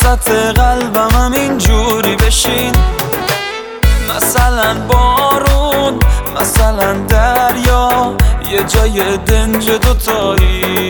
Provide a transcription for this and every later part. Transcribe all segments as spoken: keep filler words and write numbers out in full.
وسط قلبم همین جوری بشین، مثلا بارون، مثلا دریا، یه جای دنج دوتایی،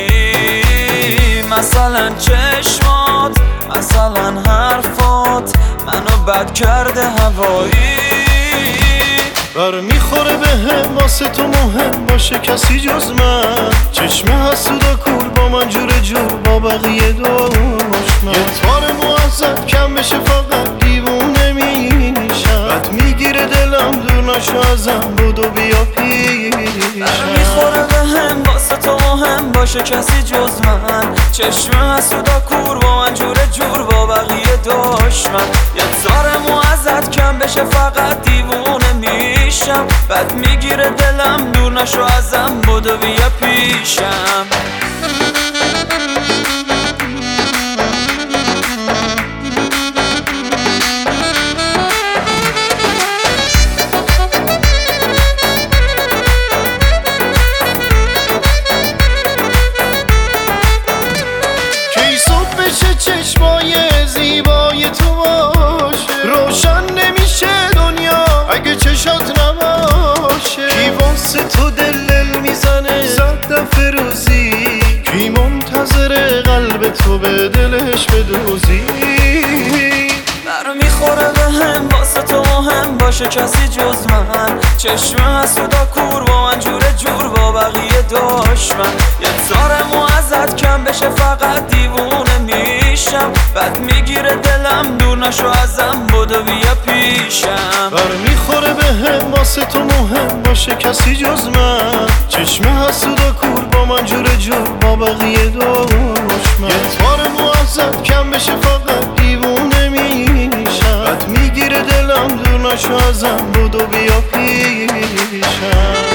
مثلا چشمات، مثلا حرفات منو بد کرده هوایی. بر میخوره به هم واسه تو مهم باشه کسی جز من، چشم حسودا کور با من جور جور با بقیه دشمن، یه تار معزد کم بشه فقط دیوونه میشم، بد میگیره دلم دور نشو ازم بودو بیا پیشم. بر میخوره به هم واسه تو مهم باشه کسی جز من، چشم حسودا کور با من جور جور با بقیه دشمن، یه تار معزد کم بشه فقط دیوونه میشم، بد میگیره دلم دور نشو ازم بودو بیا پیشم. کی صبح بشه چشمای زیبای تو باشه، روشن نمیشه دنیا اگه چشات نباشه، کی واسه تو دل دل میزنه صد دفعه روزی، کی منتظر قلب تو به دلش بدوزی. بر میخوره به هم واسه تو مهم باشه کسی جز من، چشم حسودا کور با من جور جور با بقیه دشمن، یه تار معزد کم بشه فقط دیوونه میشم، بد میگیره دلم دور نشو ازم بودو بیا پیشم. بر میخوره به هم واسه تو مهم باشه کسی جز من، چشم حسودا کور با من جور جور با بقیه دشمن، یه تار معزد کم بشه فقط دیوونه میشم، بد میگیره دلم دور نشو ازم بودو بیا پیشم.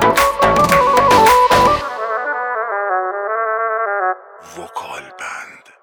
وکال بند.